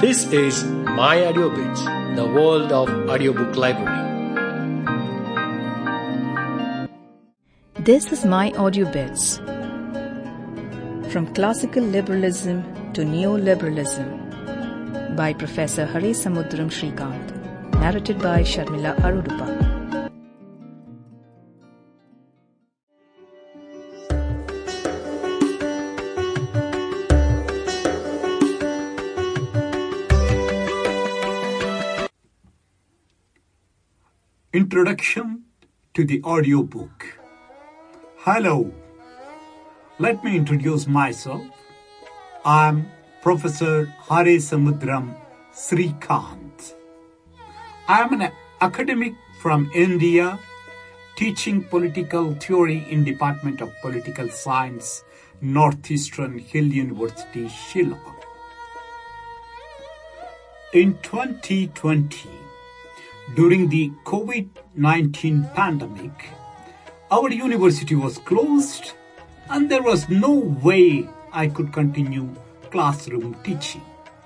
This is My Audio Bits, the world of audiobook library. This is My Audio Bits. From Classical Liberalism to Neoliberalism by Professor Harisamudram Srikanth. Narrated by Sharmila Arudupa. Introduction to the audiobook. Hello, let me introduce myself. I'm Professor Harisamudram Srikanth. I'm an academic from India teaching political theory in Department of Political Science, Northeastern Hill University, Shillong. In 2020, during the COVID-19 pandemic, our university was closed and there was no way I could continue classroom teaching.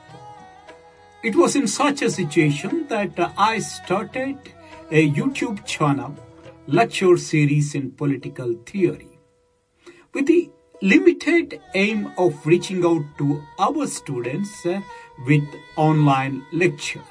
It was in such a situation that I started a YouTube channel, lecture series in political theory, with the limited aim of reaching out to our students with online lectures.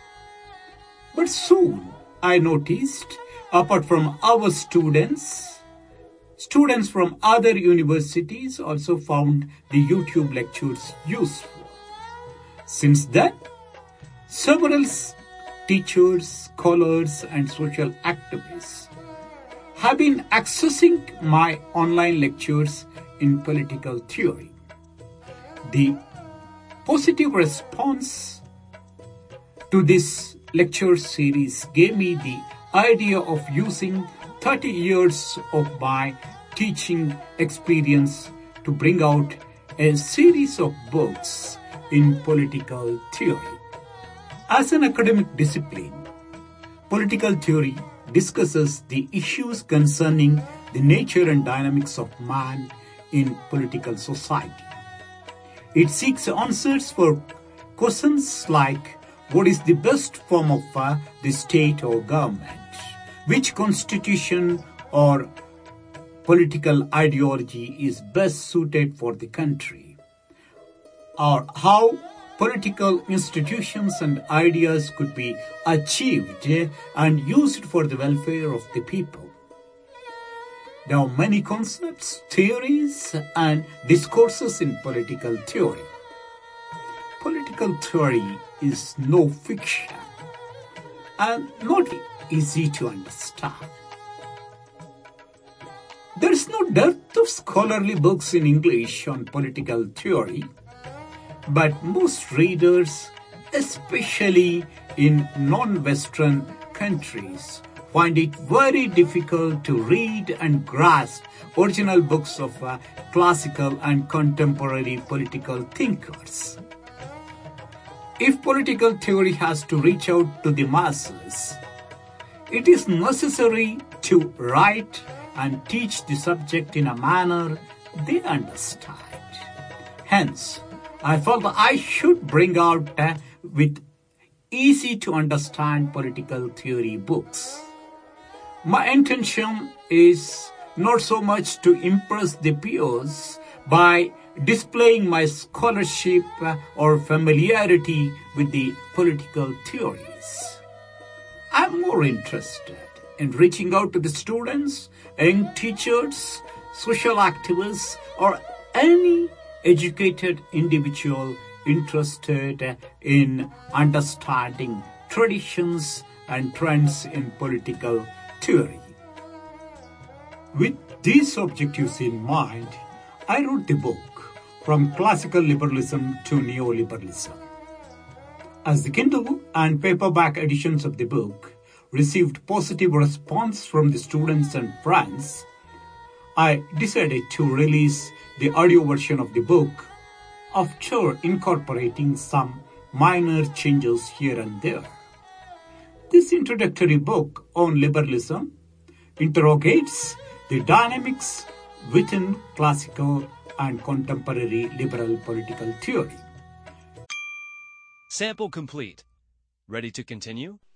But soon I noticed, apart from our students from other universities also found the YouTube lectures useful. Since then, several teachers, scholars, and social activists have been accessing my online lectures in political theory. The positive response to this lecture series gave me the idea of using 30 years of my teaching experience to bring out a series of books in political theory. As an academic discipline, political theory discusses the issues concerning the nature and dynamics of man in political society. It seeks answers for questions like, what is the best form of the state or government? Which constitution or political ideology is best suited for the country? Or how political institutions and ideas could be achieved and used for the welfare of the people? There are many concepts, theories, and discourses in political theory. Political theory is no fiction and not easy to understand. There is no dearth of scholarly books in English on political theory, but most readers, especially in non-Western countries, find it very difficult to read and grasp original books of classical and contemporary political thinkers. If political theory has to reach out to the masses, it is necessary to write and teach the subject in a manner they understand. Hence, I felt I should bring out with easy to understand political theory books. My intention is not so much to impress the peers by displaying my scholarship or familiarity with the political theories. I'm more interested in reaching out to the students, young teachers, social activists, or any educated individual interested in understanding traditions and trends in political theory. With these objectives in mind, I wrote the book, From Classical Liberalism to Neoliberalism. As the Kindle and paperback editions of the book received positive response from the students and friends, I decided to release the audio version of the book after incorporating some minor changes here and there. This introductory book on liberalism interrogates the dynamics within classical and contemporary liberal political theory. Sample complete. Ready to continue?